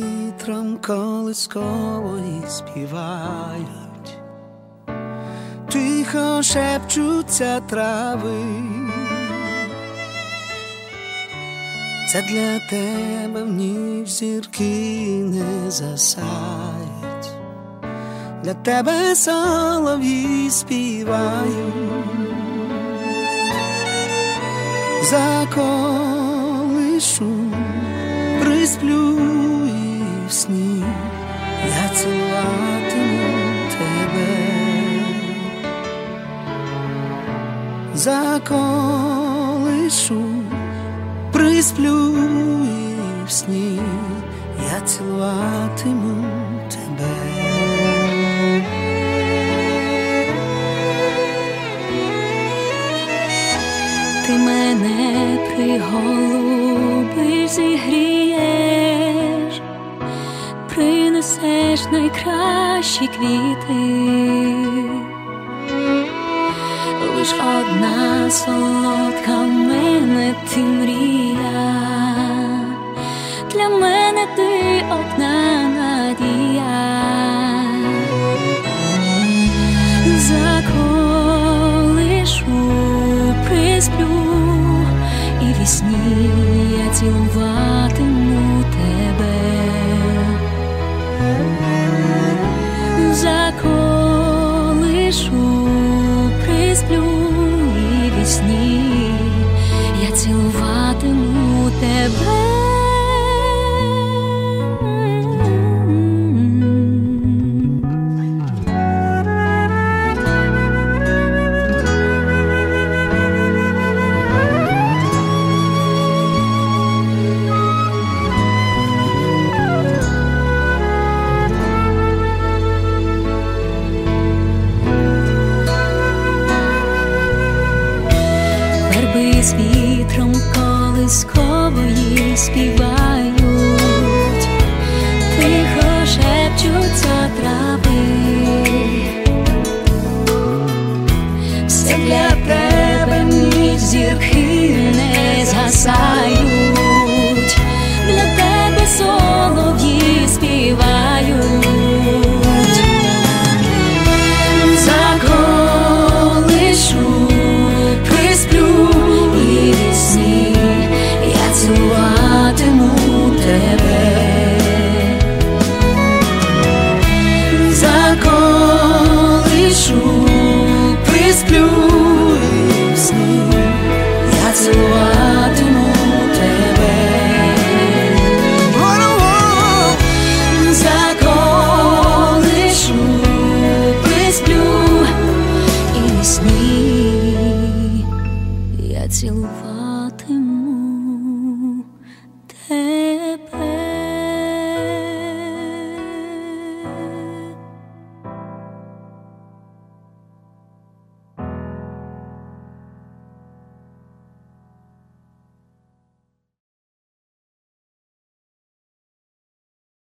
вітром колискової співають, тихо шепчуться трави. Це для тебе в ніч зірки не засають, для тебе солов'ї співають. Заколишу, присплю і в сні я цілуватиму тебе. Заколишу, присплю і в сні я цілуватиму тебе. Ти мене приголубиш, зігрієш, принесеш найкращі квіти. Лиш одна солодка в мене ти мрія, для мене ти одна надія. Заколишу, присплю і вісні я цілуватиму тебе. Заколишу, присплю і вісні я цілуватиму тебе. З вітром колискової співають, тихо шепчуться трави. Все для тебе ніч зірки не згасають, для тебе солов'ї співають. Заколишу, присплю і вісні я цілуватиму тебе. Заколишу, присплю і вісні я цілуватиму тебе. Заколишу, присплю і вісні я цілуватиму.